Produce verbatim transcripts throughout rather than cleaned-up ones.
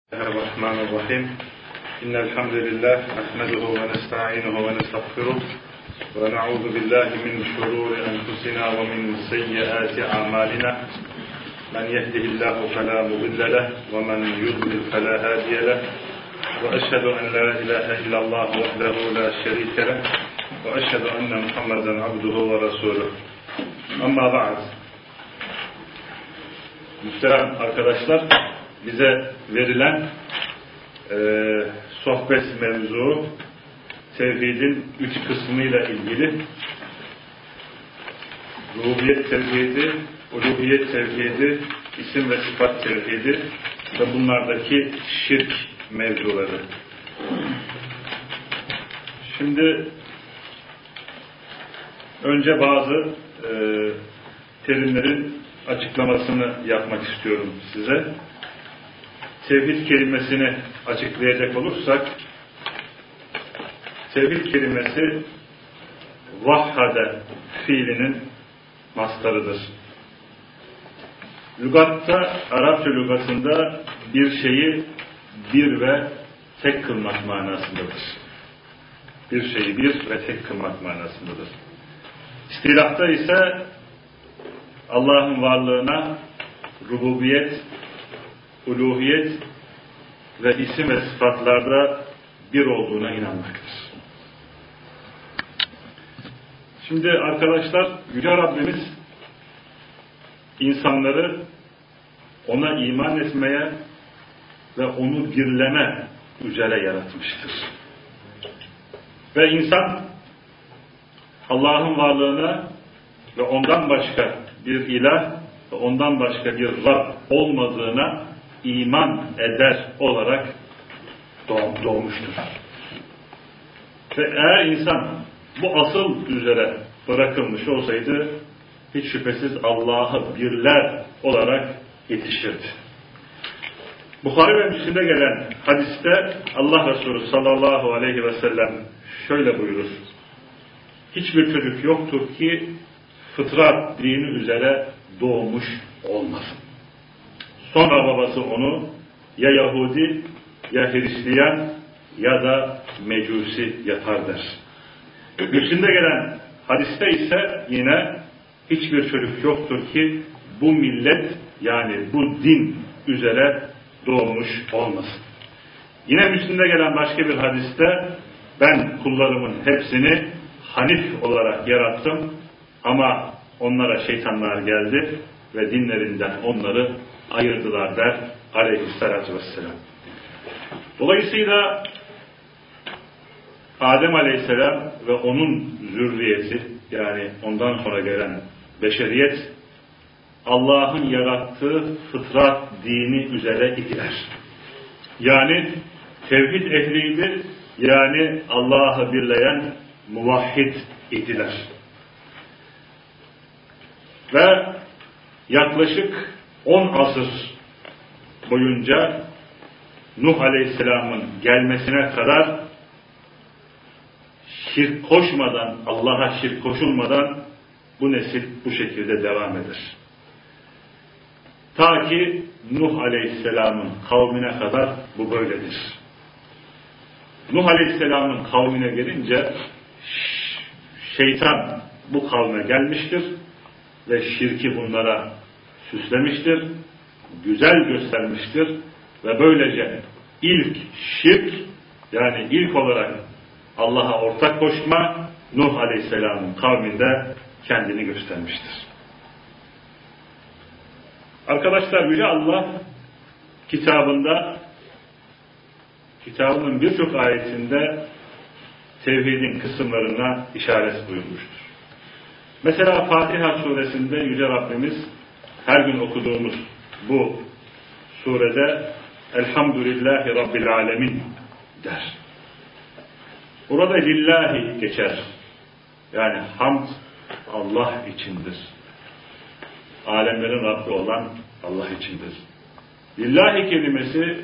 الرحمن الرحيم إن الحمد لله نحمده ونستعينه ونستغفره ونعوذ بالله من شرور أنفسنا ومن سيئات أعمالنا من يهده الله فلا مضل له ومن يضلل فلا هادي له وأشهد أن لا إله إلا الله وحده لا شريك له وأشهد أن محمدا عبده ورسوله أما بعد. Muhterem arkadaşlar, bize verilen e, sohbet mevzu tevhidin üç kısmıyla ilgili. Rububiyet tevhidi, uluhiyet tevhidi, isim ve sıfat tevhidi ve bunlardaki şirk mevzuları. Şimdi önce bazı e, terimlerin açıklamasını yapmak istiyorum size. Tevhid kelimesini açıklayacak olursak, tevhid kelimesi vahhade fiilinin mastarıdır. Lügatta, Arapça lügatında bir şeyi bir ve tek kılmak manasındadır. Bir şeyi bir ve tek kılmak manasındadır. İstilahta ise Allah'ın varlığına rububiyet, uluhiyet ve isim ve sıfatlarda bir olduğuna inanmaktır. Şimdi arkadaşlar, Yüce Rabbimiz insanları ona iman etmeye ve onu birleme üzere yaratmıştır. Ve insan Allah'ın varlığına ve ondan başka bir ilah ve ondan başka bir Rab olmadığına iman eder olarak doğmuştur. Ve eğer insan bu asıl üzere bırakılmış olsaydı hiç şüphesiz Allah'ı birler olarak yetişirdi. Buhari ve Müslim'de gelen hadiste Allah Resulü sallallahu aleyhi ve sellem şöyle buyurur: hiçbir çocuk yoktur ki fıtrat dini üzere doğmuş olmasın. Sonra babası onu ya Yahudi, ya Hristiyan ya da Mecusi yapar der. Müslim'de gelen hadiste ise yine hiçbir çocuk yoktur ki bu millet, yani bu din üzere doğmuş olmasın. Yine Müslim'de gelen başka bir hadiste ben kullarımın hepsini hanif olarak yarattım ama onlara şeytanlar geldi ve dinlerinden onları ayırdılar der aleyhissalatü vesselam. Dolayısıyla Adem aleyhisselam ve onun zürriyeti, yani ondan sonra gelen beşeriyet Allah'ın yarattığı fıtrat dini üzere idiler. Yani tevhid ehliydi, yani Allah'ı birleyen muvahhid idiler. Ve yaklaşık on asır boyunca Nuh Aleyhisselam'ın gelmesine kadar şirk koşmadan, Allah'a şirk koşulmadan bu nesil bu şekilde devam eder. Ta ki Nuh Aleyhisselam'ın kavmine kadar bu böyledir. Nuh Aleyhisselam'ın kavmine gelince şeytan bu kavme gelmiştir ve şirki bunlara süslemiştir, güzel göstermiştir ve böylece ilk şirk, yani ilk olarak Allah'a ortak koşma Nuh Aleyhisselam'ın kavminde kendini göstermiştir. Arkadaşlar, Yüce Allah kitabında, kitabının birçok ayetinde tevhidin kısımlarına işaret buyurmuştur. Mesela Fatiha suresinde Yüce Rabbimiz her gün okuduğumuz bu surede Elhamdülillahi Rabbil Alemin der. Burada lillahi geçer. Yani hamd Allah içindir. Alemlerin Rabbi olan Allah içindir. Lillahi kelimesi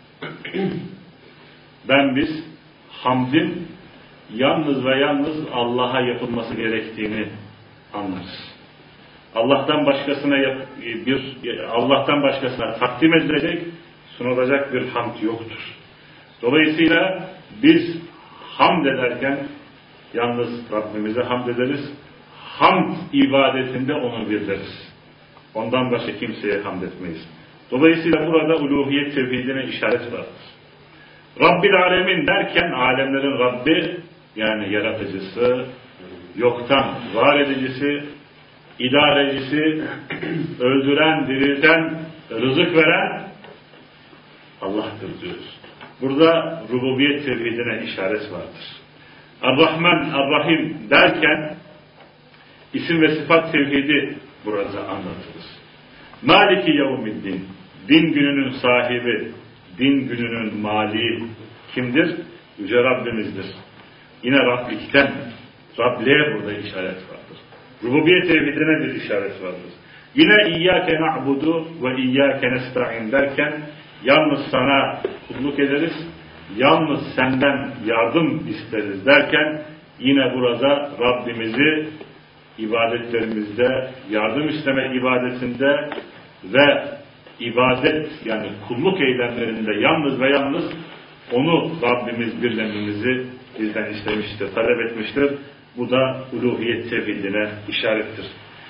ben biz hamdin yalnız ve yalnız Allah'a yapılması gerektiğini anlarız. Allah'tan başkasına yap, bir Allah'tan başkasına takdim edilecek, sunulacak bir hamd yoktur. Dolayısıyla biz hamd ederken yalnız Rabbimize hamd ederiz. Hamd ibadetinde onu biliriz. Ondan başka kimseye hamd etmeyiz. Dolayısıyla burada uluhiyet tevhidine işaret vardır. Rabbil alemin derken alemlerin Rabbi, yani yaratıcısı, yoktan var edicisi, idarecisi, öldüren, dirilten, rızık veren Allah'tır diyoruz. Burada rububiyet tevhidine işaret vardır. Er-Rahman, Er-Rahim derken isim ve sıfat tevhidi burada anlatılır. Maliki yevmiddin, din gününün sahibi, din gününün mali kimdir? Yüce Rabbimizdir. Yine Rablikten, Rabliğe burada işaret vardır. Rububiyet tevhidine bir işaret vardır. Yine İyyâke na'budu ve İyyâke nesta'in derken yalnız sana kulluk ederiz, yalnız senden yardım isteriz derken yine burada Rabbimizi ibadetlerimizde, yardım isteme ibadetinde ve ibadet yani kulluk eylemlerinde yalnız ve yalnız onu Rabbimiz birlememizi bizden istemiştir, talep etmiştir. Bu da uluhiyet tevhidine işarettir.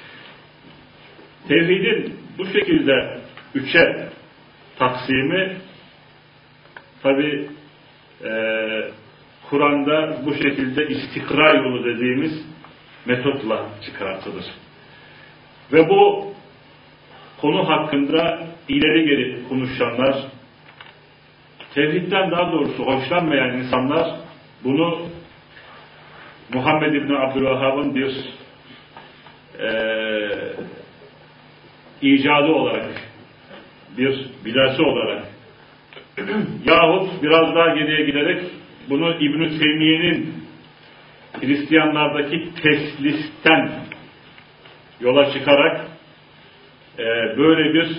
Tevhidin bu şekilde üçe taksimi tabi e, Kur'an'da bu şekilde istikra yolu dediğimiz metotla çıkartılır. Ve bu konu hakkında ileri geri konuşanlar, tevhidden daha doğrusu hoşlanmayan insanlar bunu Muhammed İbni Abdülvehhab'ın bir e, icadı olarak, bir bilası olarak yahut biraz daha geriye giderek bunu İbn-i Teymiye'nin Hristiyanlardaki teslisten yola çıkarak e, böyle bir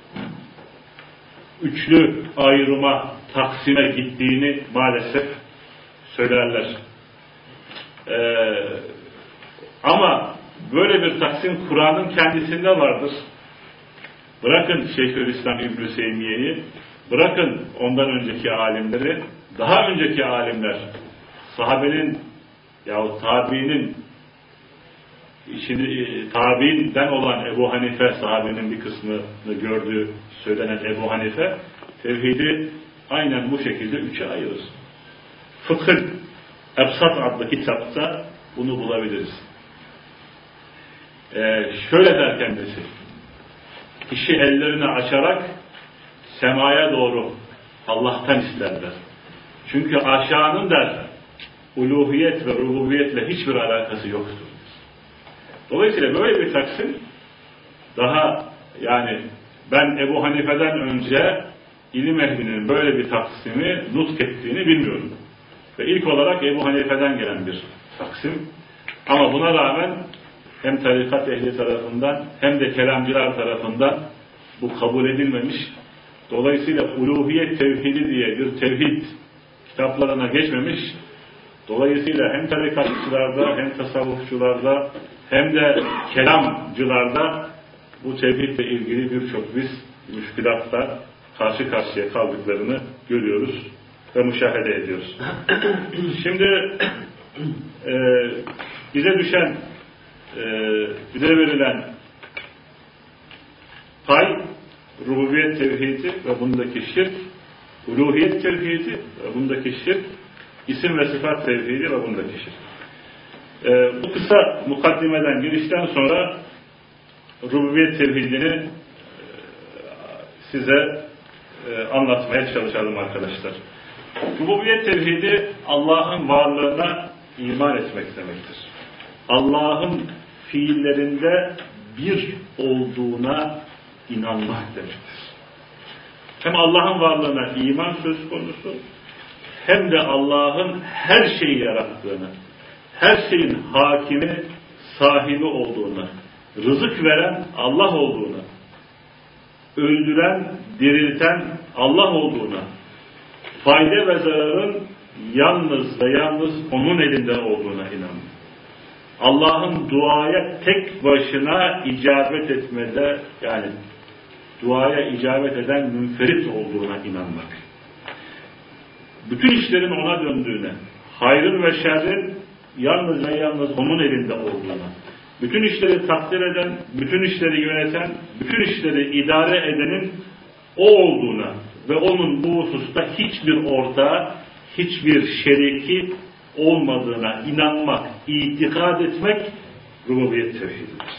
üçlü ayrıma, taksime gittiğini maalesef söylerler. E, ama böyle bir taksim Kur'an'ın kendisinde vardır. Bırakın Şeyhülislam İbn-i Teymiye'yi, bırakın ondan önceki alimleri, daha önceki alimler, sahabenin yahut tabiinin işini, tabiinden olan Ebu Hanife, sahabenin bir kısmını gördüğü söylenen Ebu Hanife, tevhidi aynen bu şekilde üçe ayırır. Fıkhın Ebsat adlı kitapta bunu bulabiliriz. Ee, şöyle der kendisi, kişi ellerini açarak semaya doğru Allah'tan isterler. Çünkü aşağının der, uluhiyet ve rububiyetle hiçbir alakası yoktur. Dolayısıyla böyle bir taksim daha, yani ben Ebu Hanife'den önce ilim ehlinin böyle bir taksimi nutk ettiğini bilmiyorum. Ve ilk olarak Ebu Hanife'den gelen bir taksim. Ama buna rağmen hem tarikat ehli tarafından hem de kelamcılar tarafından bu kabul edilmemiş. Dolayısıyla uluhiyet tevhidi diye bir tevhid kitaplarına geçmemiş. Dolayısıyla hem tarikatçılarda hem tasavvufçularda hem de kelamcılarda bu tevhidle ilgili birçok biz müşkilatla karşı karşıya kaldıklarını görüyoruz ve müşahede ediyoruz. Şimdi e, bize düşen e, bize verilen pay rububiyet tevhidi ve bundaki şirk, uluhiyet tevhidi ve bundaki şirk, isim ve sıfat tevhidi ve bundaki şirk. Ee, bu kısa mukaddimeden girişten sonra rububiyet tevhidini e, size e, anlatmaya çalışalım arkadaşlar. Rububiyet tevhidi Allah'ın varlığına iman etmek demektir. Allah'ın fiillerinde bir olduğuna inanmak demektir. Hem Allah'ın varlığına iman söz konusu, hem de Allah'ın her şeyi yarattığını, her şeyin hakimi, sahibi olduğunu, rızık veren Allah olduğunu, öldüren, dirilten Allah olduğunu, fayda ve zararın yalnız ve yalnız onun elinden olduğuna inanın. Allah'ın duaya tek başına icabet etmede, yani duaya icabet eden münferit olduğuna inanmak. Bütün işlerin ona döndüğüne, hayrın ve şerrin yalnız ve yalnız onun elinde olduğuna, bütün işleri takdir eden, bütün işleri yöneten, bütün işleri idare edenin o olduğuna ve onun bu hususta hiçbir ortağı, hiçbir şeriki olmadığına inanmak, itikad etmek rububiyet tevhididir.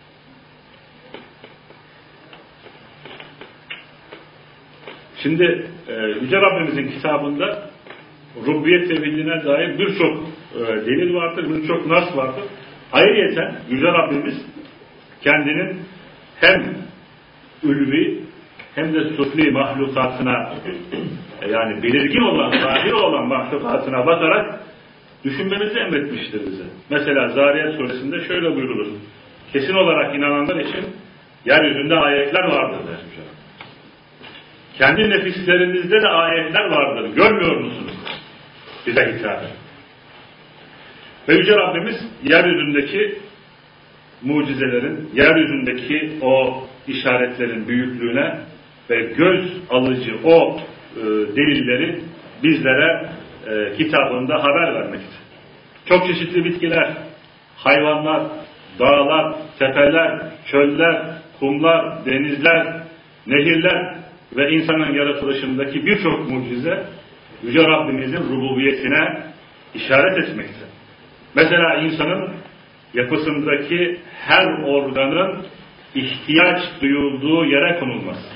Şimdi e, Yüce Rabbimizin kitabında rububiyet tevhidine dair birçok e, delil vardır, birçok nas vardır. Ayrıyeten Yüce Rabbimiz kendinin hem ulvi hem de sufli mahlukatına yani belirgin olan, zahir olan mahlukatına bakarak düşünmemizi emretmiştir bize. Mesela Zariyat suresinde şöyle buyurulur. Kesin olarak inananlar için yeryüzünde ayetler vardır der. Kendi nefislerinizde de ayetler vardır. Görmüyor musunuz? Bize hitap eder. Ve Yüce Rabbimiz yeryüzündeki mucizelerin, yeryüzündeki o işaretlerin büyüklüğüne ve göz alıcı o e, delilleri bizlere e, kitabında haber vermekte. Çok çeşitli bitkiler, hayvanlar, dağlar, tepeler, çöller, kumlar, denizler, nehirler ve insanın yaratılışındaki birçok mucize Yüce Rabbimizin rububiyetine işaret etmekte. Mesela insanın yapısındaki her organın ihtiyaç duyulduğu yere konulması.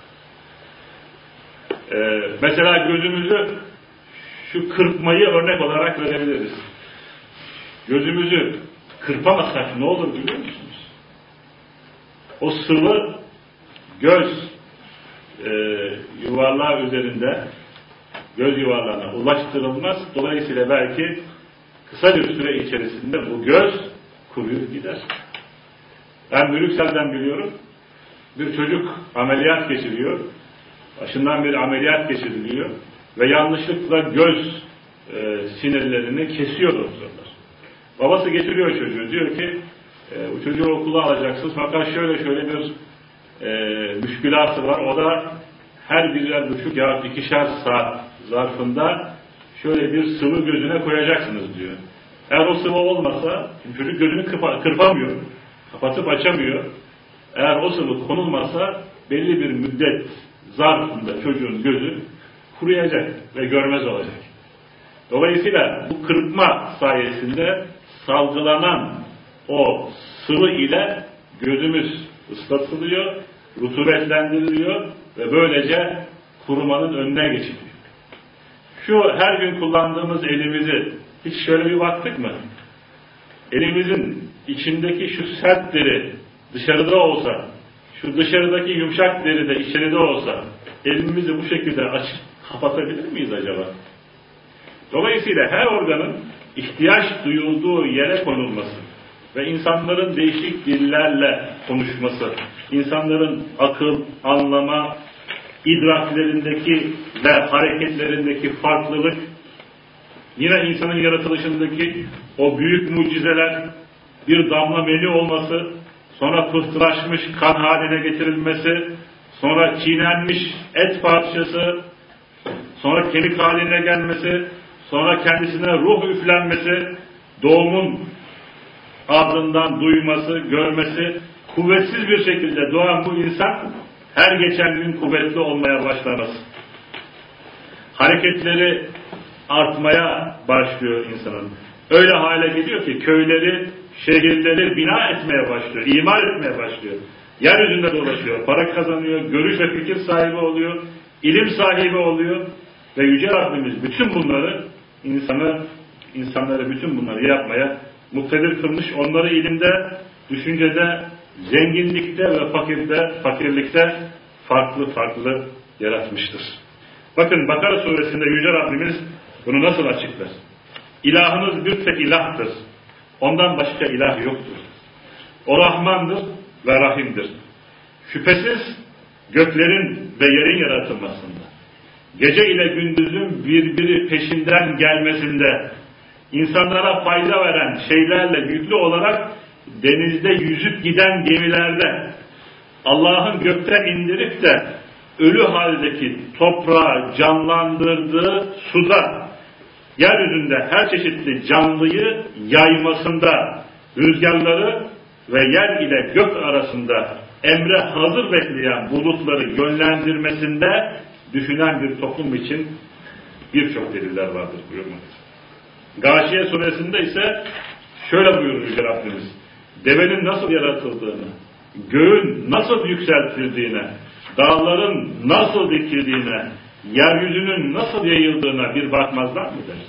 Ee, mesela gözümüzü şu kırpmayı örnek olarak verebiliriz. Gözümüzü kırpamazsak ne olur biliyor musunuz? O sıvı göz e, yuvarlağı üzerinde göz yuvarlağına ulaştırılmaz. Dolayısıyla belki kısa bir süre içerisinde bu göz kuruyup gider. Ben Brüksel'den biliyorum. Bir çocuk ameliyat geçiriyor. Başından bir ameliyat geçiriliyor. Ve yanlışlıkla göz e, sinirlerini kesiyor doktorlar. Babası getiriyor çocuğu. Diyor ki e, bu çocuğu okula alacaksınız. Fakat şöyle şöyle bir e, müşkülatı var. O da her birer buçuk ya ikişer saat zarfında şöyle bir sıvı gözüne koyacaksınız diyor. Eğer o sıvı olmasa çocuk gözünü kırpa, kırpamıyor. Kapatıp açamıyor. Eğer o sıvı konulmasa belli bir müddet zarfında çocuğun gözü kuruyacak ve görmez olacak. Dolayısıyla bu kırpma sayesinde salgılanan o sıvı ile gözümüz ıslatılıyor, rutubetlendiriliyor ve böylece kurumanın önüne geçiliyor. Şu her gün kullandığımız elimizi hiç şöyle bir baktık mı? Elimizin içindeki şu sert deri dışarıda olsa, şu dışarıdaki yumuşak deri de içeride olsa, elimizi bu şekilde açıp kapatabilir miyiz acaba? Dolayısıyla her organın ihtiyaç duyulduğu yere konulması ve insanların değişik dillerle konuşması, insanların akıl, anlama, idraklerindeki ve hareketlerindeki farklılık, yine insanın yaratılışındaki o büyük mucizeler, bir damla meni olması, sonra pıhtılaşmış kan haline getirilmesi, sonra çiğnenmiş et parçası, sonra kemik haline gelmesi, sonra kendisine ruh üflenmesi, doğumun ardından duyması, görmesi, kuvvetsiz bir şekilde doğan bu insan her geçen gün kuvvetli olmaya başlaması. Hareketleri artmaya başlıyor insanın. Öyle hale geliyor ki köyleri, şehirleri bina etmeye başlıyor, imar etmeye başlıyor. Yeryüzünde dolaşıyor, para kazanıyor, görüş ve fikir sahibi oluyor, ilim sahibi oluyor ve Yüce Rabbimiz bütün bunları insanı, insanları bütün bunları yapmaya muktedir kılmış. Onları ilimde, düşüncede, zenginlikte ve fakirde, fakirlikte farklı farklı yaratmıştır. Bakın Bakara suresinde Yüce Rabbimiz bunu nasıl açıklar? İlahınız bir tek ilahtır. Ondan başka ilah yoktur. O Rahmandır ve Rahim'dir. Şüphesiz göklerin ve yerin yaratılmasında, gece ile gündüzün birbiri peşinden gelmesinde, insanlara fayda veren şeylerle yüklü olarak denizde yüzüp giden gemilerde, Allah'ın gökten indirip de ölü haldeki toprağı canlandırdığı suda, yeryüzünde her çeşitli canlıyı yaymasında, rüzgarları ve yer ile gök arasında emre hazır bekleyen bulutları yönlendirmesinde düşünen bir toplum için birçok deliller vardır buyurmaktadır. Gâşiye suresinde ise şöyle buyurur Yüce Rabbimiz: devenin nasıl yaratıldığını, göğün nasıl yükseltildiğine, dağların nasıl dikildiğine, yeryüzünün nasıl yayıldığına bir bakmazlar mı der?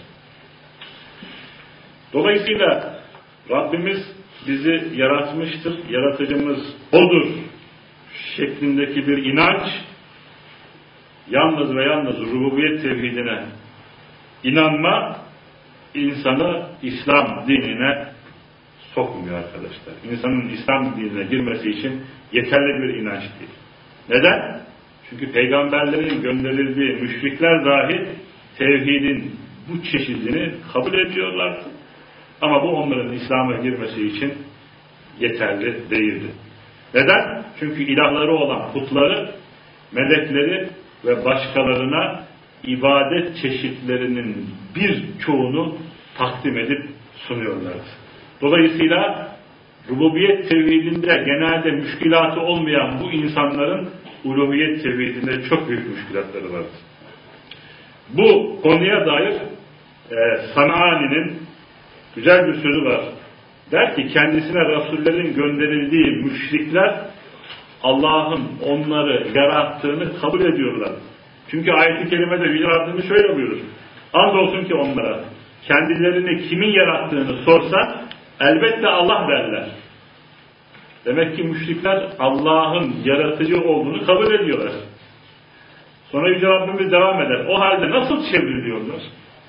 Dolayısıyla Rabbimiz bizi yaratmıştır, yaratıcımız O'dur şeklindeki bir inanç, yalnız ve yalnız rububiyet tevhidine inanma, insanı İslam dinine sokmuyor arkadaşlar. İnsanın İslam dinine girmesi için yeterli bir inanç değil. Neden? Çünkü peygamberlerin gönderildiği müşrikler dahi tevhidin bu çeşidini kabul ediyorlardı. Ama bu onların İslam'a girmesi için yeterli değildi. Neden? Çünkü ilahları olan putları, melekleri ve başkalarına ibadet çeşitlerinin birçoğunu takdim edip sunuyorlardı. Dolayısıyla rububiyet tevhidinde genelde müşkilatı olmayan bu insanların uluhiyet tevhidinde çok büyük müşkilatları vardı. Bu konuya dair e, San'ani'nin güzel bir sözü var. Der ki kendisine Rasullerin gönderildiği müşrikler Allah'ın onları yarattığını kabul ediyorlar. Çünkü ayet-i kerimede Yüce Rabbimiz şöyle buyurur: andolsun ki onlara kendilerini kimin yarattığını sorsa elbette Allah derler. Demek ki müşrikler Allah'ın yaratıcı olduğunu kabul ediyorlar. Sonra Yüce Rabbimiz devam eder. O halde nasıl çevriliyorlar?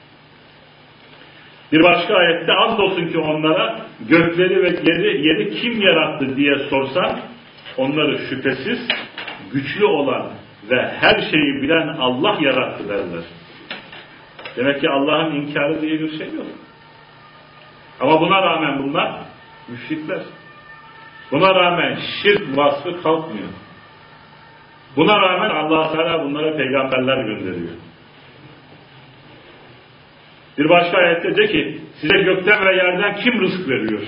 Bir başka ayette andolsun ki onlara gökleri ve yeri, yeri kim yarattı diye sorsan onları şüphesiz güçlü olan ve her şeyi bilen Allah yarattı derler. Demek ki Allah'ın inkarı diye bir şey yok. Ama buna rağmen bunlar müşrikler. Buna rağmen şirk vasfı kalkmıyor. Buna rağmen Allah Teala bunlara peygamberler gönderiyor. Bir başka ayette de ki size gökten ve yerden kim rızık veriyor?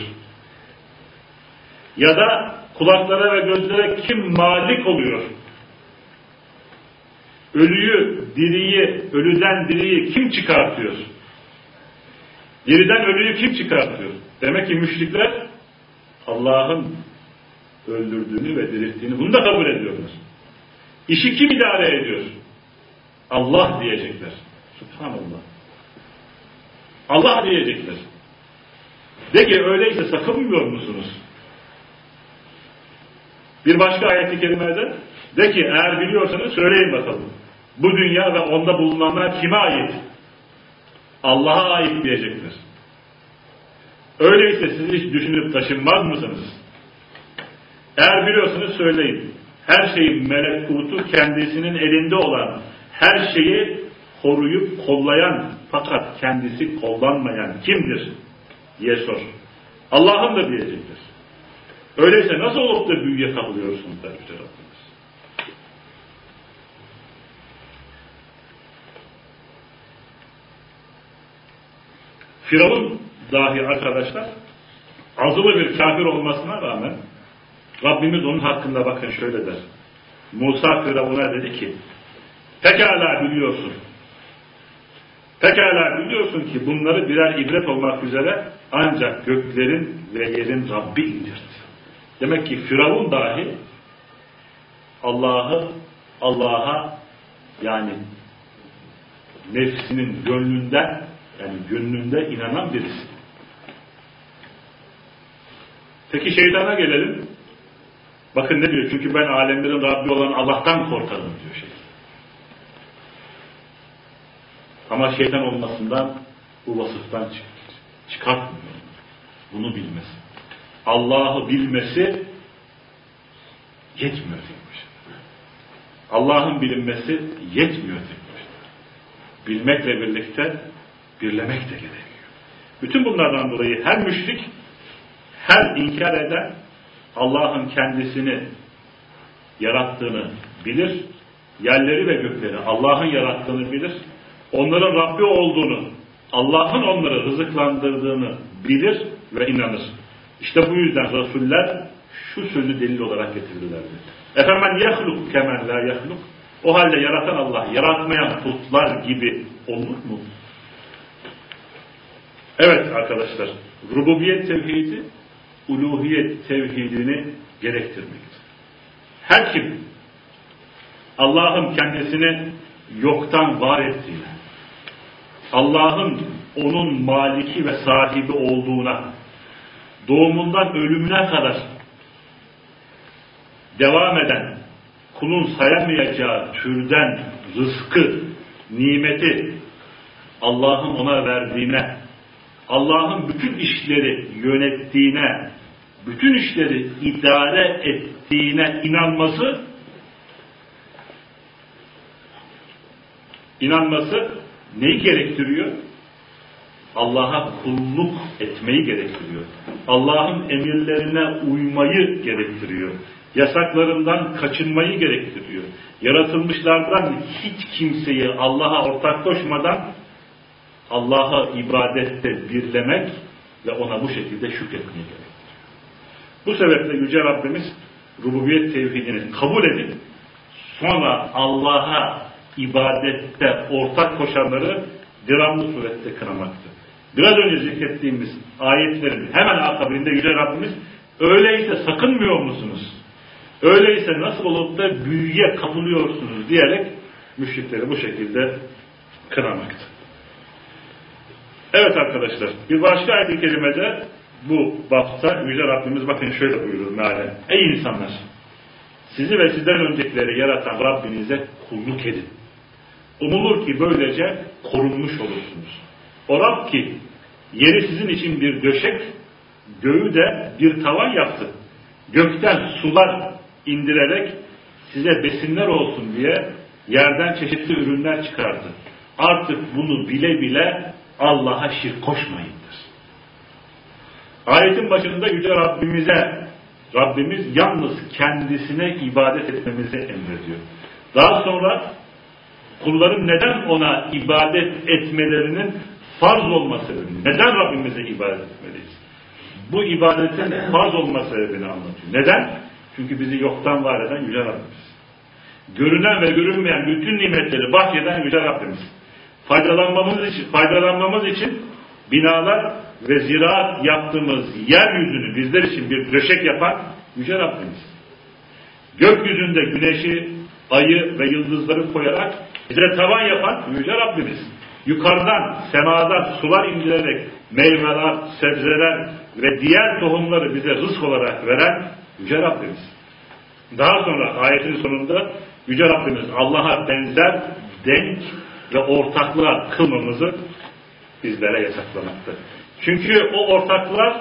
Ya da kulaklara ve gözlere kim malik oluyor? Ölüyü, diriyi, ölüden diriyi kim çıkartıyor? Diriden ölüyü kim çıkartıyor? Demek ki müşrikler Allah'ın öldürdüğünü ve dirilttiğini bunu da kabul ediyorlar. İşi kim idare ediyor? Allah diyecekler. Subhanallah. Allah diyecekler. De ki öyleyse sakınmıyor musunuz? Bir başka ayet-i kerimede de ki eğer biliyorsanız söyleyin bakalım. Bu dünya ve onda bulunanlar kime ait? Allah'a ait diyecekler. Öyleyse siz hiç düşünüp taşınmaz mısınız? Eğer biliyorsanız söyleyin. Her şeyin melekutu kendisinin elinde olan, her şeyi koruyup kollayan fakat kendisi kollanmayan kimdir diye sor. Allah'ın da diyecektir. Öyleyse nasıl olup da büyüye kapılıyorsunuz der Yüce Rabbimiz. Firavun dahi arkadaşlar azılı bir kafir olmasına rağmen Rabbimiz onun hakkında bakın şöyle der. Musa Firavun'a dedi ki pekala biliyorsun. Pekala biliyorsun ki bunları birer ibret olmak üzere ancak göklerin ve yerin Rabbi indirdi. Demek ki Firavun dahi Allah'ı Allah'a yani nefsinin gönlünden yani gönlünde inanan birisi. Peki şeytana gelelim. Bakın ne diyor? Çünkü ben alemlerin Rabbi olan Allah'tan korkarım diyor şeytan. Ama şeytan olmasından bu vasıftan çıkartmıyor. Bunu bilmesi. Allah'ı bilmesi yetmiyor tek başına. Allah'ın bilinmesi yetmiyor tek başına. Bilmekle birlikte birlemek de gerekiyor. Bütün bunlardan dolayı her müşrik, her inkar eden Allah'ın kendisini yarattığını bilir. Yerleri ve gökleri Allah'ın yarattığını bilir. Onların Rabbi olduğunu, Allah'ın onları rızıklandırdığını bilir ve inanır. İşte bu yüzden Resuller şu sözü delil olarak getirdiler. Efemen yahluk kemen la yahluk. O halde yaratan Allah, yaratmayan putlar gibi olur mu? Evet arkadaşlar, rububiyet tevhidi, uluhiyet tevhidini gerektirmektir. Her kim Allah'ın kendisini yoktan var ettiğine, Allah'ın onun maliki ve sahibi olduğuna, doğumundan ölümüne kadar devam eden, kulun sayamayacağı türden rızkı, nimeti Allah'ın ona verdiğine, Allah'ın bütün işleri yönettiğine, bütün işleri idare ettiğine inanması, inanması neyi gerektiriyor? Allah'a kulluk etmeyi gerektiriyor. Allah'ın emirlerine uymayı gerektiriyor. Yasaklarından kaçınmayı gerektiriyor. Yaratılmışlardan hiç kimseyi Allah'a ortak koşmadan Allah'a ibadette birlemek ve ona bu şekilde şükretmeyi gerektiriyor. Bu sebeple Yüce Rabbimiz rububiyet tevhidini kabul edip sonra Allah'a ibadette ortak koşanları devamlı surette kınamaktır. Biraz önce zikrettiğimiz ayetlerin hemen akabinde Yüce Rabbimiz öyleyse sakınmıyor musunuz? Öyleyse nasıl olup da büyüye kapılıyorsunuz diyerek müşrikleri bu şekilde kınamaktır. Evet arkadaşlar, bir başka ayet-i kerimede bu bapta Yüce Rabbimiz bakın şöyle buyurur mealen. Ey insanlar! Sizi ve sizden öncekileri yaratan Rabbinize kulluk edin. Umulur ki böylece korunmuş olursunuz. O Rab ki yeri sizin için bir döşek, göğü de bir tavan yaptı. Gökten sular indirerek size besinler olsun diye yerden çeşitli ürünler çıkardı. Artık bunu bile bile Allah'a şirk koşmayındır. Ayetin başında Yüce Rabbimize, Rabbimiz yalnız kendisine ibadet etmemizi emrediyor. Daha sonra kulların neden ona ibadet etmelerinin farz olma sebebini, neden Rabbimize ibadet etmeliyiz? Bu ibadetin farz olma sebebini anlatıyor. Neden? Çünkü bizi yoktan var eden Yüce Rabbimiz. Görünen ve görünmeyen bütün nimetleri bahşeden Yüce Rabbimiz. Faydalanmamız için, faydalanmamız için binalar ve ziraat yaptığımız yeryüzünü bizler için bir döşek yapan Yüce Rabbimiz. Gökyüzünde güneşi, ayı ve yıldızları koyarak bize tavan yapan Yüce Rabbimiz. Yukarıdan, semadan sular indirerek meyveler, sebzeler ve diğer tohumları bize rızk olarak veren Yüce Rabbimiz. Daha sonra ayetin sonunda Yüce Rabbimiz Allah'a benzer, denk ve ortaklığa kılmamızı bizlere yasaklamaktadır. Çünkü o ortaklar,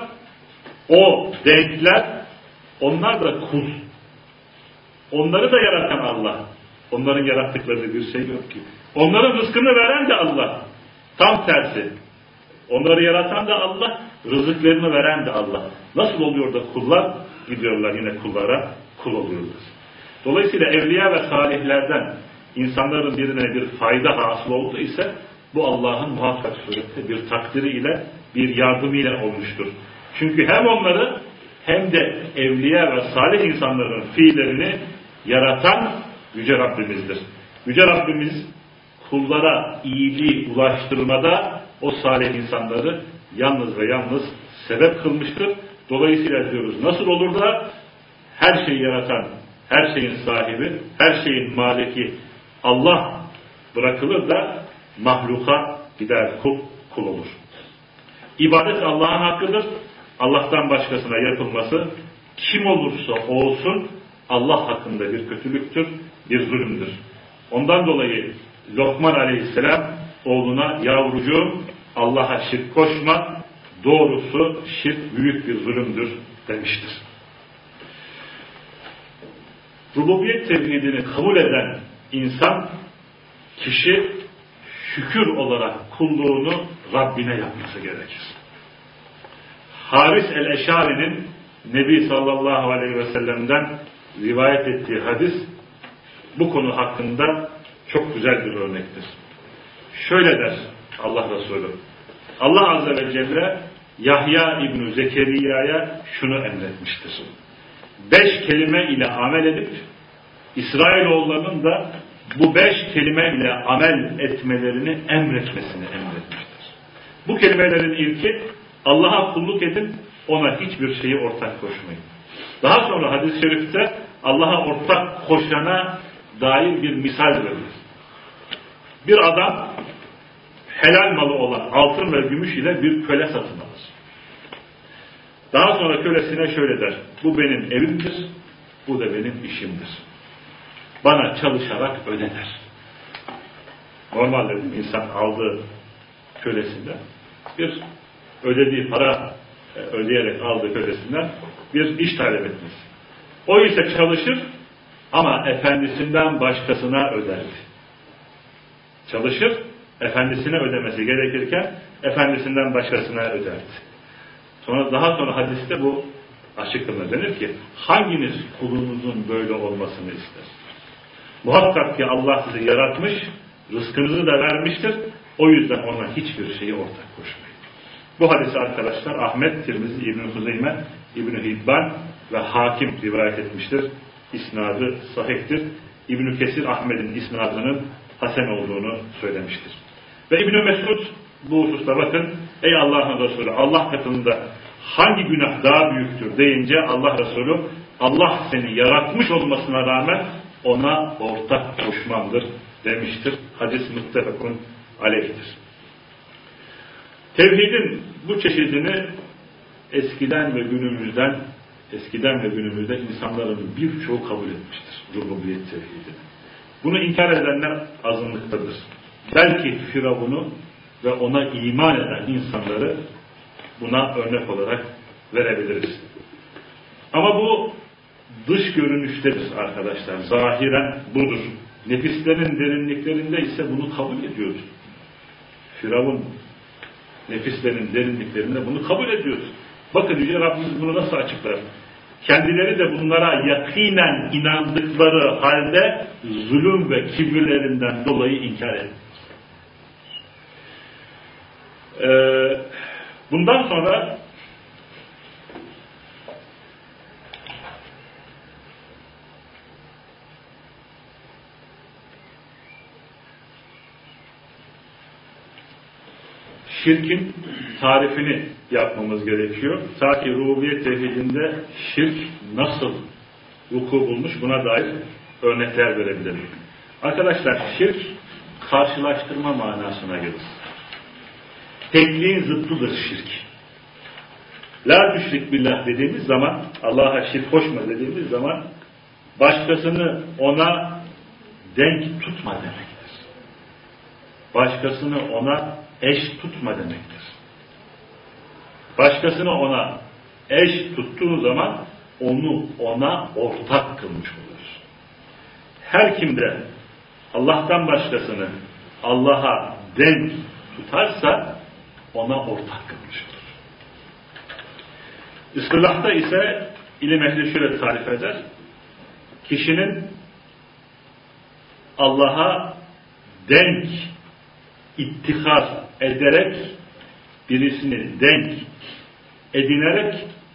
o denkler, onlar da kul. Onları da yaratan Allah. Onların yarattıkları bir şey yok ki. Onların rızkını veren de Allah. Tam tersi. Onları yaratan da Allah, rızıklarını veren de Allah. Nasıl oluyor da kullar gidiyorlar yine kullara, kul oluyorlar. Dolayısıyla evliya ve salihlerden insanların birine bir fayda hasıl oldu ise bu Allah'ın muhakkak surette bir takdiri ile, bir yardımı ile olmuştur. Çünkü hem onları hem de evliya ve salih insanların fiillerini yaratan Yüce Rabbimizdir. Yüce Rabbimiz kullara iyiliği ulaştırmada o salih insanları yalnız ve yalnız sebep kılmıştır. Dolayısıyla diyoruz nasıl olur da her şeyi yaratan, her şeyin sahibi, her şeyin maliki Allah bırakılır da mahluka gider kul, kul olur. İbadet Allah'ın hakkıdır. Allah'tan başkasına yapılması kim olursa olsun Allah hakkında bir kötülüktür, bir zulümdür. Ondan dolayı Lokman Aleyhisselam oğluna yavrucuğum Allah'a şirk koşma, doğrusu şirk büyük bir zulümdür demiştir. Rububiyet tevhidini kabul eden insan, kişi şükür olarak kulluğunu Rabbine yapması gerekir. Haris el-Eşari'nin Nebi sallallahu aleyhi ve sellem'den rivayet ettiği hadis bu konu hakkında çok güzel bir örnektir. Şöyle der Allah Resulü. Allah Azze ve Celle Yahya İbn-i Zekeriya'ya şunu emretmiştir. Beş kelime ile amel edip İsrailoğullarının da bu beş kelime ile amel etmelerini emretmesini emretmiştir. Bu kelimelerin ilki Allah'a kulluk edin, ona hiçbir şeyi ortak koşmayın. Daha sonra hadis-i şerifte Allah'a ortak koşana dair bir misal verilir. Bir adam helal malı olan altın ve gümüş ile bir köle satın alır. Daha sonra kölesine şöyle der. Bu benim evimdir, bu da benim işimdir. Bana çalışarak öde der. Normalde insan aldığı kölesinden bir ödediği para ödeyerek aldığı kölesinden bir iş talep etmez. O ise çalışır ama efendisinden başkasına öderdi. Çalışır, efendisine ödemesi gerekirken efendisinden başkasına öderdi. Sonra daha sonra hadiste bu açıklanır. Denir ki hanginiz kulunuzun böyle olmasını ister? Muhakkak ki Allah sizi yaratmış, rızkınızı da vermiştir. O yüzden ona hiçbir şeyi ortak koşmayın. Bu hadisi arkadaşlar Ahmet, Tirmizi, İbn-i Huzeyme, İbn-i Hibban ve Hakim rivayet etmiştir. İsnadı sahihtir. İbn-i Kesir Ahmet'in isnadının hasen olduğunu söylemiştir. Ve İbn-i Mesud bu hususta bakın, ey Allah'ın Resulü, Allah katında hangi günah daha büyüktür deyince Allah Resulü, Allah seni yaratmış olmasına rağmen ona ortak koşmamdır demiştir. Hadis muttefakun aleyhtir. Tevhidin bu çeşidini eskiden ve günümüzden eskiden ve günümüzde insanların birçoğu kabul etmiştir. Rububiyet tevhidini. Bunu inkar edenler azınlıktadır. Belki Firavun'u ve ona iman eden insanları buna örnek olarak verebiliriz. Ama bu dış görünüştedir arkadaşlar. Zahiren budur. Nefislerin derinliklerinde ise bunu kabul ediyor. Firavun nefislerin derinliklerinde bunu kabul ediyor. Bakın Yüce Rabbimiz bunu nasıl açıklar? Kendileri de bunlara yakinen inandıkları halde zulüm ve kibirlerinden dolayı inkar ediyor. Ee, bundan sonra şirkin tarifini yapmamız gerekiyor. Ta ki rububiyet tevhidinde şirk nasıl vuku bulmuş buna dair örnekler verebilirim. Arkadaşlar şirk karşılaştırma manasına gelir. Tekliğin zıttıdır şirk. La tüşrik billah dediğimiz zaman, Allah'a şirk koşma dediğimiz zaman başkasını ona denk tutma demektir. Başkasını ona eş tutma demektir. Başkasını ona eş tuttuğu zaman onu ona ortak kılmış olur. Her kimde Allah'tan başkasını Allah'a denk tutarsa ona ortak kılmış olur. İstilahta ise ilim ehli şöyle tarif eder. Kişinin Allah'a denk ittihar ederek birisini denk edinerek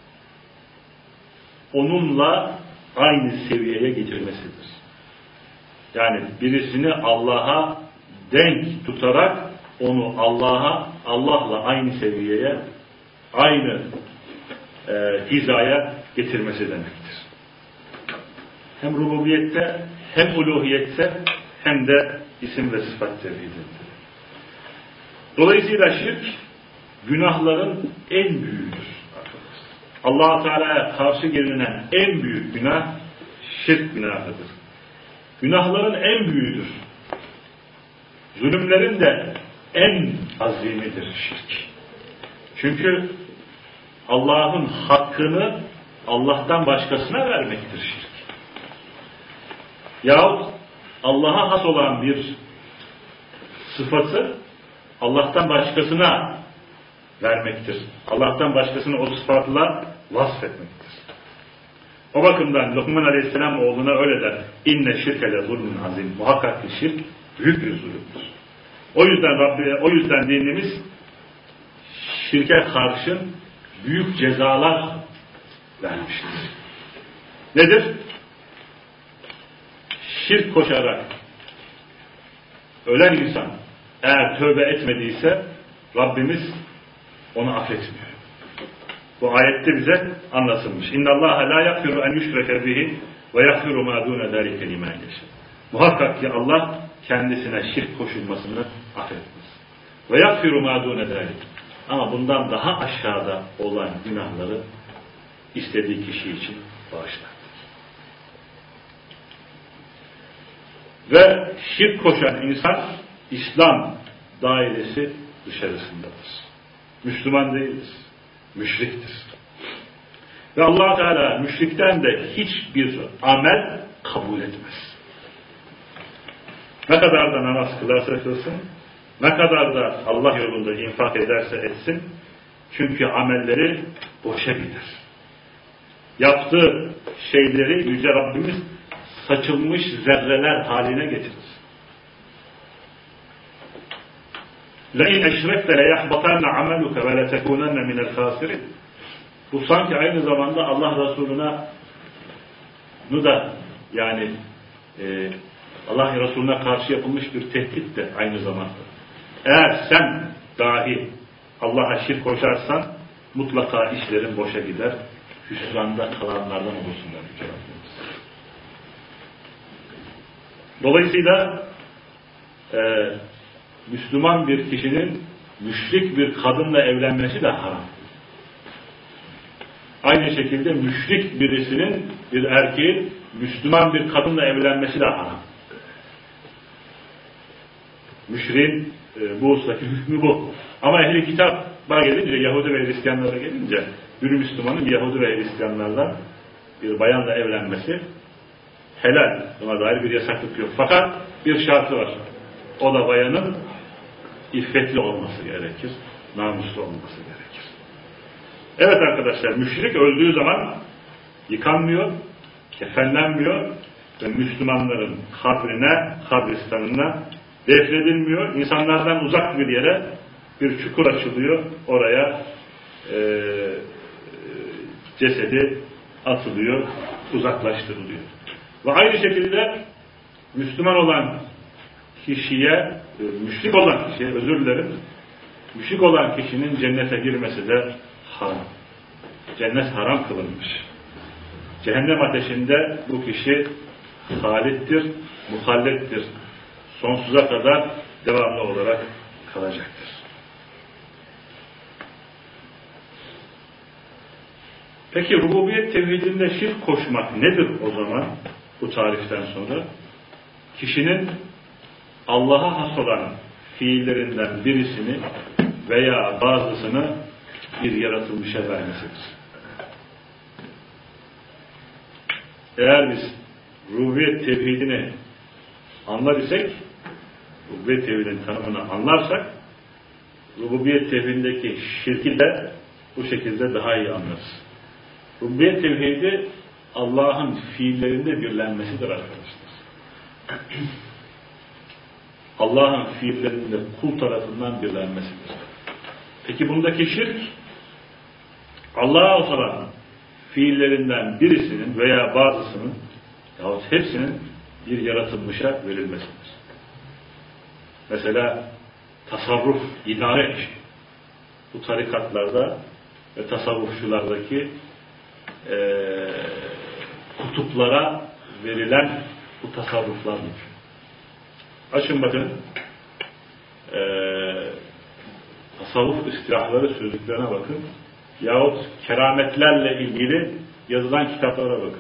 onunla aynı seviyeye getirmesidir. Yani birisini Allah'a denk tutarak onu Allah'a, Allah'la aynı seviyeye, aynı e, hizaya getirmesi demektir. Hem rububiyette, hem uluhiyette, hem de isim ve sıfat tevhidinde. Dolayısıyla şirk günahların en büyüğüdür. Allah-u Teala'ya karşı gelinen en büyük günah şirk günahıdır. Günahların en büyüğüdür. Zulümlerin de en azimidir şirk. Çünkü Allah'ın hakkını Allah'tan başkasına vermektir şirk. Yahut Allah'a has olan bir sıfatı Allah'tan başkasına vermektir. Allah'tan başkasını o sıfatla vasfetmektir. O bakımdan Lokman Aleyhisselam oğluna öyle der. İnne şirke le zulmün azim. Muhakkak ki şirk büyük bir zulümdür. O yüzden Rabbi, o yüzden dinimiz şirke karşı büyük cezalar vermiştir. Nedir? Şirk koşarak ölen insan eğer tövbe etmediyse Rabbimiz onu affetmiyor. Bu ayette bize anlatılmış. İnnallâhe lâ yakfiru en yüşreke bihi ve yakfiru mâ dûne zâlike limân yeşâ. Muhakkak ki Allah kendisine şirk koşulmasını affetmez. Ve yakfiru mâ dûne zâlike. Ama bundan daha aşağıda olan günahları istediği kişi için bağışlar. Ve şirk koşan insan İslam dairesi dışarısındadır. Müslüman değildir. Müşriktir. Ve Allah Teala müşrikten de hiçbir amel kabul etmez. Ne kadar da namaz kılarsa kılsın, ne kadar da Allah yolunda infak ederse etsin, çünkü amelleri boşa gider. Yaptığı şeyleri Yüce Rabbimiz saçılmış zerreler haline getirir. لَاِنْ اَشْرَكْتَ لَيَحْبَطَنَّ عَمَلُكَ وَلَتَكُونَنَّ مِنَ الْخَاسِرِينَ. Bu sanki aynı zamanda Allah Resulü'ne nu da yani e, Allah Resulü'ne karşı yapılmış bir tehdit de aynı zamanda. Eğer sen dahi Allah'a şirk koşarsan mutlaka işlerin boşa gider. Hüsranda kalanlardan olursunlar. Dolayısıyla e, Müslüman bir kişinin müşrik bir kadınla evlenmesi de haram. Aynı şekilde müşrik birisinin, bir erkeğin Müslüman bir kadınla evlenmesi de haram. Müşriğin e, bu ustaki hükmü bu. Ama ehli kitaba gelince, Yahudi ve Hristiyanlara gelince, bir Müslümanın Yahudi ve Hristiyanlarla bir bayanla evlenmesi helal. Buna dair bir yasaklık yok. Fakat bir şartı var. O da bayanın iffetli olması gerekir. Namuslu olması gerekir. Evet arkadaşlar, müşrik öldüğü zaman yıkanmıyor, kefenlenmiyor ve Müslümanların kabrine, kabristanına defnedilmiyor. İnsanlardan uzak bir yere bir çukur açılıyor. Oraya e, cesedi atılıyor, uzaklaştırılıyor. Ve aynı şekilde Müslüman olan kişiye, müşrik olan kişiye, özür dilerim, müşrik olan kişinin cennete girmesi de haram. Cennet haram kılınmış. Cehennem ateşinde bu kişi halittir, muhallettir. Sonsuza kadar devamlı olarak kalacaktır. Peki rububiyet tevhidinde şirk koşmak nedir o zaman bu tariften sonra? Kişinin Allah'a has olan fiillerinden birisini veya bazısını bir yaratılmışa vermesidir. Eğer biz rububiyet tevhidini anlar isek, rububiyet tevhidinin tanımını anlarsak, rububiyet tevhidindeki şirki de bu şekilde daha iyi anlarız. Rububiyet tevhidi Allah'ın fiillerinde birlenmesidir arkadaşlar. Allah'ın fiillerinde kul tarafından birlenmesidir. Peki bundaki şirk, Allah'a olan fiillerinden birisinin veya bazısının yahut hepsinin bir yaratılmışa verilmesidir. Mesela tasarruf, idare işi. Bu tarikatlarda ve tasavvufçulardaki e, kutuplara verilen bu tasarruflardır. Açın bakın e, tasavvuf istilahları sözlüklerine bakın yahut kerametlerle ilgili yazılan kitaplara bakın.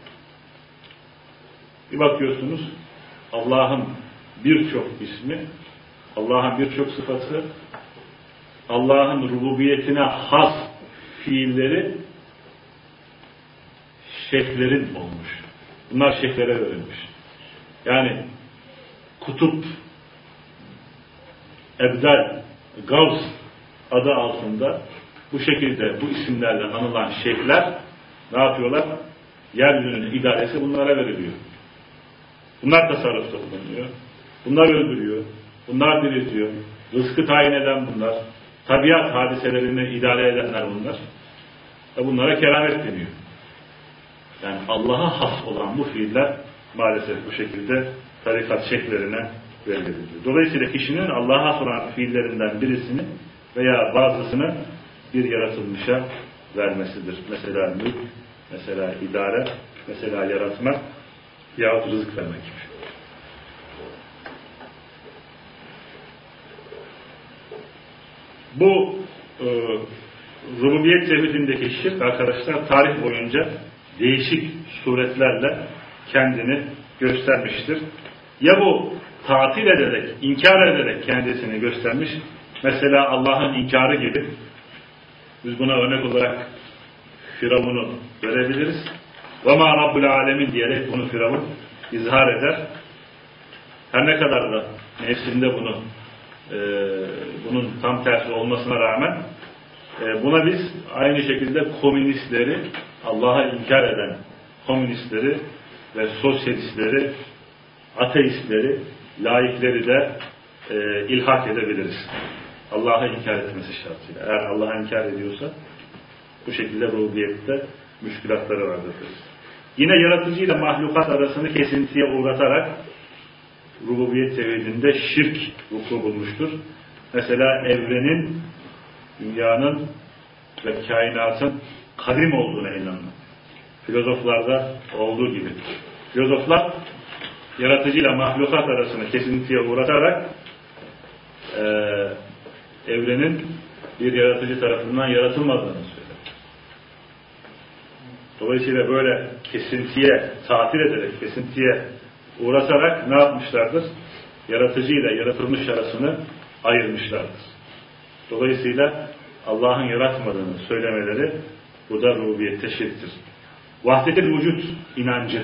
Bir bakıyorsunuz Allah'ın birçok ismi, Allah'ın birçok sıfatı, Allah'ın rububiyetine has fiilleri şeyhlerin olmuş. Bunlar şeyhlere verilmiş. Yani kutup, ebdal, gavs adı altında bu şekilde bu isimlerle anılan şeyhler ne yapıyorlar? yeryüzünün idaresi bunlara veriliyor. Bunlar tasarrufta bulunuyor. Bunlar öldürüyor. Bunlar diriltiyor. Rızkı tayin eden bunlar. Tabiat hadiselerini idare edenler bunlar. Ve bunlara keramet deniyor. Yani Allah'a has olan bu fiiller maalesef bu şekilde tarikat şekillerine veriliyor. Dolayısıyla kişinin Allah'a has olan fiillerinden birisini veya bazısını bir yaratılmışa vermesidir. Mesela mülk, mesela idare, mesela yaratmak yahut rızık vermek gibi. Bu e, rububiyet tevhidindeki şirk arkadaşlar tarih boyunca değişik suretlerle kendini göstermiştir. Ya bu tatil ederek, inkar ederek kendisini göstermiş. Mesela Allah'ın inkarı gibi. Biz buna örnek olarak Firavun'u verebiliriz. وَمَا رَبُّ الْعَالَمِينَ diyerek bunu Firavun izhar eder. Her ne kadar da nefsinde bunu e, bunun tam tersi olmasına rağmen e, buna biz aynı şekilde komünistleri, Allah'a inkar eden komünistleri ve sosyalistleri, ateistleri, laikleri de e, ilhak edebiliriz. Allah'a inkar etmesi şartıyla. Eğer Allah'a inkar ediyorsa bu şekilde rububiyette müşkülatları vardır. Yine yaratıcı ile mahlukat arasını kesintiye uğratarak rububiyet tevhidinde şirk vuku bulmuştur. Mesela evrenin, dünyanın ve kainatın kadim olduğuna inanmak. Filozoflarda olduğu gibi. Filozoflar yaratıcı ile mahlukat arasını kesintiye uğratarak e, evrenin bir yaratıcı tarafından yaratılmadığını söyler. Dolayısıyla böyle kesintiye, tatil ederek, kesintiye uğratarak ne yapmışlardır? Yaratıcı ile yaratılmış arasını ayırmışlardır. Dolayısıyla Allah'ın yaratmadığını söylemeleri bu da rububiyette şirktir. Vahdet-i vücut inancı.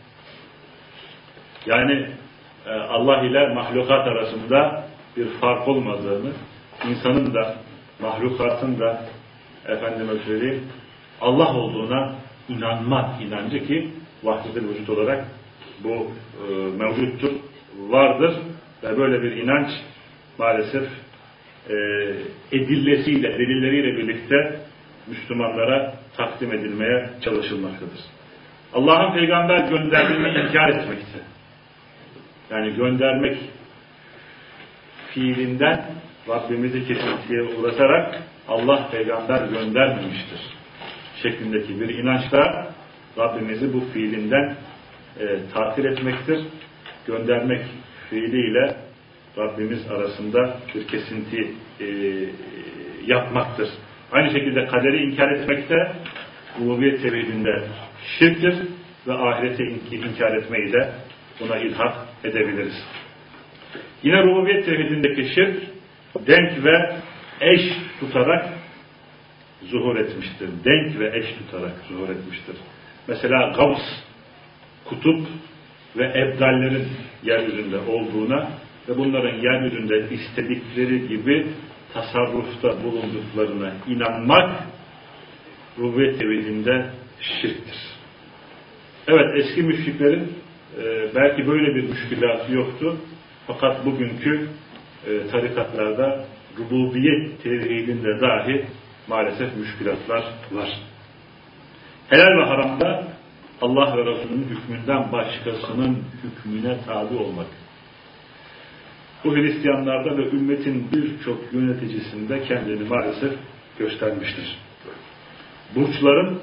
Yani Allah ile mahlukat arasında bir fark olmadığını, insanın da, mahlukatın da efendime söyleyeyim, Allah olduğuna inanmak inancı ki vahdet-i vücut olarak bu e, mevcuttur, vardır ve böyle bir inanç maalesef e, edillesiyle, delilleriyle birlikte Müslümanlara takdim edilmeye çalışılmaktadır. Allah'ın peygamber gönderdiğini inkar etmekte. Yani göndermek fiilinden Rabbimizi kesintiye uğratarak Allah peygamber göndermemiştir şeklindeki bir inançla Rabbimizi bu fiilinden e, tatil etmektir. Göndermek fiiliyle Rabbimiz arasında bir kesinti e, yapmaktır. Aynı şekilde kaderi inkar etmek de rububiyet tevhidinde şirktir ve ahireti inkar etmeyi de buna ilhak edebiliriz. Yine rububiyet tevhidindeki şirk denk ve eş tutarak zuhur etmiştir. Denk ve eş tutarak zuhur etmiştir. Mesela gavs, kutup ve ebdallerin yeryüzünde olduğuna ve bunların yeryüzünde istedikleri gibi tasarrufta bulunduklarına inanmak rububiyet tevhidinde şirktir. Evet, eski müşriklerin e, belki böyle bir müşkülatı yoktu. Fakat bugünkü e, tarikatlarda rububiyet tevhidinde dahi maalesef müşkülatlar var. Helal ve haramda Allah ve Resulünün hükmünden başkasının hükmüne tabi olmak. Bu Hristiyanlarda ve ümmetin birçok yöneticisinde kendini maalesef göstermiştir. Burçların,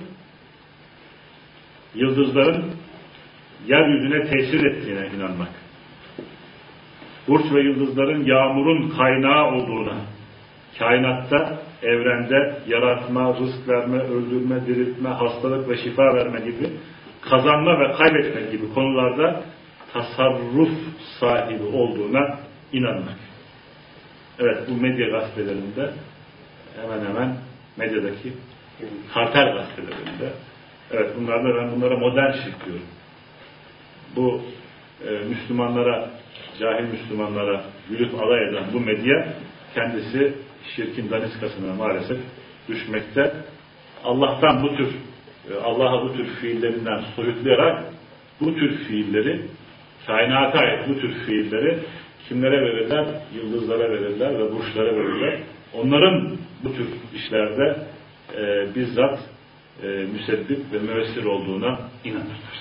yıldızların yeryüzüne tesir ettiğine inanmak. Burç ve yıldızların yağmurun kaynağı olduğuna, kainatta, evrende yaratma, rızk verme, öldürme, diriltme, hastalık ve şifa verme gibi, kazanma ve kaybetme gibi konularda tasarruf sahibi olduğuna inanmak. Evet, bu medya gazetelerinde hemen hemen medyadaki kartel gazetelerinde, evet, bunlarla ben bunlara modern şirk diyorum. Bu e, Müslümanlara, cahil Müslümanlara gülüp alay eden bu medya kendisi şirkin daniskasına maalesef düşmekte. Allah'tan bu tür Allah'a bu tür fiillerinden soyutlayarak bu tür fiilleri, kainata ait bu tür fiilleri kimlere verirler? Yıldızlara verirler ve burçlara verirler. Onların bu tür işlerde e, bizzat e, müsebbip ve müessir olduğuna inanırlar.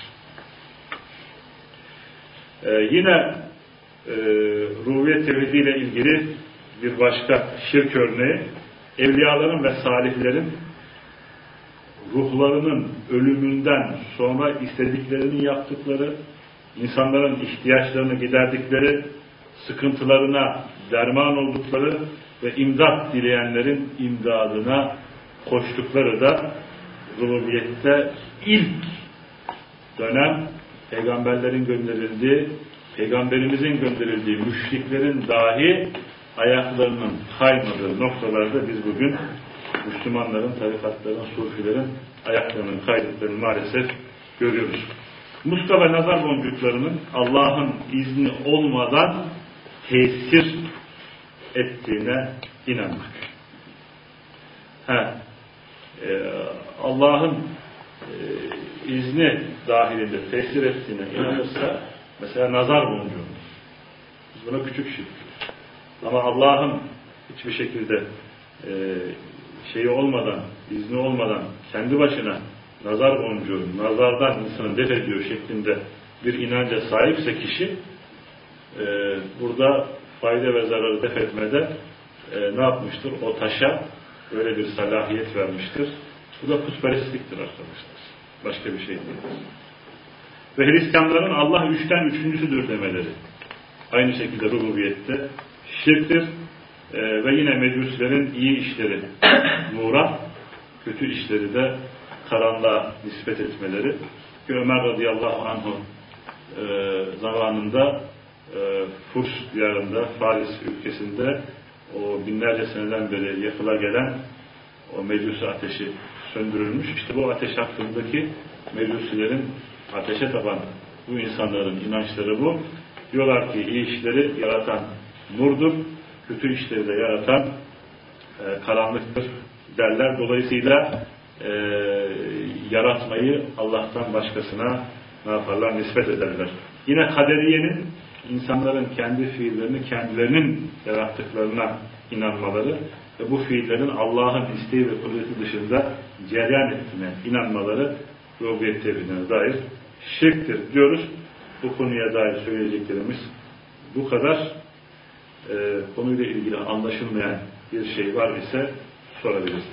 E, yine e, rububiyet tevhidi ile ilgili bir başka şirk örneği, evliyaların ve salihlerin ruhlarının ölümünden sonra istediklerini yaptıkları, insanların ihtiyaçlarını giderdikleri, sıkıntılarına derman oldukları ve imdat dileyenlerin imdadına koştukları da rububiyette ilk dönem peygamberlerin gönderildiği, peygamberimizin gönderildiği müşriklerin dahi ayaklarının kaymadığı noktalarda biz bugün Müslümanların, tarikatların, sufilerin ayaklarının kaydıklarını maalesef görüyoruz. Muska ve nazar boncuklarının Allah'ın izni olmadan tesir ettiğine inanmak. Ha, e, Allah'ın e, izni dahilinde tesir ettiğine inanırsa, mesela nazar boncuğu, biz buna küçük şirk diyoruz. Ama Allah'ın hiçbir şekilde e, şeyi olmadan, izni olmadan kendi başına nazar boncuğu, nazardan insanı def ediyor şeklinde bir inanca sahipse kişi e, burada fayda ve zararı def etmede e, ne yapmıştır? O taşa öyle bir salahiyet vermiştir. Bu da putperestliktir arkadaşlar. Başka bir şey değil. Ve Hristiyanların Allah üçten üçüncüsüdür demeleri. Aynı şekilde rububiyette şirktir. Ee, ve yine mecusilerin iyi işleri nura, kötü işleri de karanlığa nispet etmeleri. Ki Ömer radıyallahu anhu e, zamanında e, Furs diyarında, Faris ülkesinde o binlerce seneden beri yakıla gelen o mecusi ateşi söndürülmüş. İşte bu ateş hakkındaki mecusilerin ateşe tapan bu insanların inançları bu. Diyorlar ki iyi işleri yaratan nurdur, kötü işleri de yaratan e, karanlıktır derler. Dolayısıyla e, yaratmayı Allah'tan başkasına ne yaparlar? Nispet ederler. Yine kaderiyenin insanların kendi fiillerini kendilerinin yarattıklarına inanmaları ve bu fiillerin Allah'ın isteği ve kudreti dışında cereyan ettiğine inanmaları rububiyet tevhidine dair şirktir diyoruz. Bu konuya dair söyleyeceklerimiz bu kadar. Ee, konuyla ilgili anlaşılmayan bir şey var ise sorabilirsiniz.